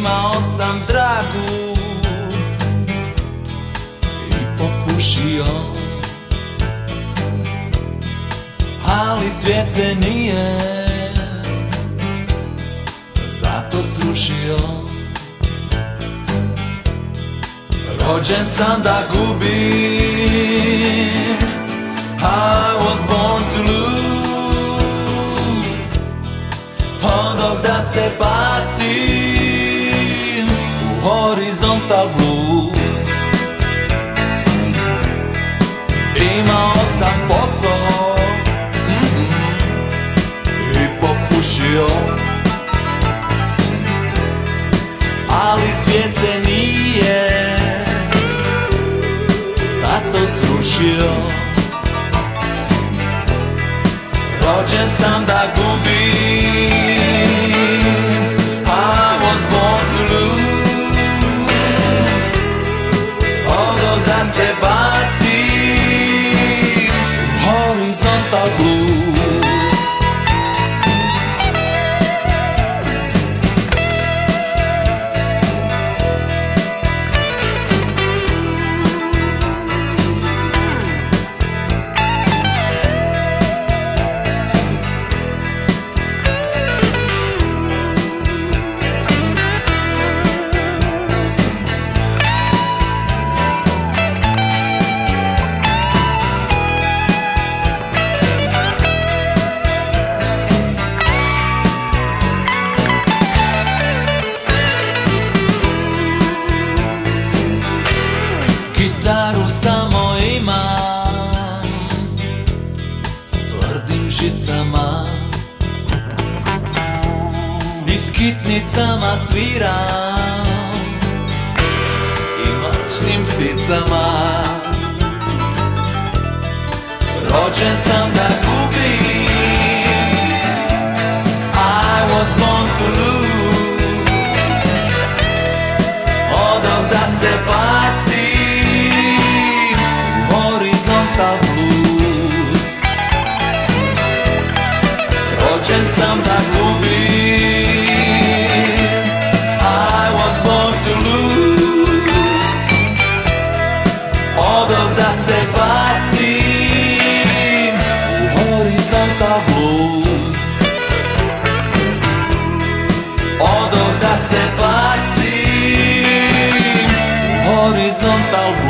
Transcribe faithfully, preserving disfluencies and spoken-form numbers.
Imao sam dragu i popušio, ali svijet se nije zato srušio. Rođen sam da gubim, I was born to lose. Odog da se bacim u horizontal blues. Imao sam posao mm-hmm, i popušio, ali svijet se nije zato srušio. Rođen sam da gubim, I was born to lose. Odog da se bacim u horizontal blues. Gitaru samo imam s tvrdim žicama i s kitnicama sviram i noćnim pticama. Rođen sam da gubim, I was born to lose. Odog da se bacim horizontal blues. Rođen sam da gubim, I was born to lose. Odog da se bacim u horizontal blues. Odog da se bacim u horizontal blues.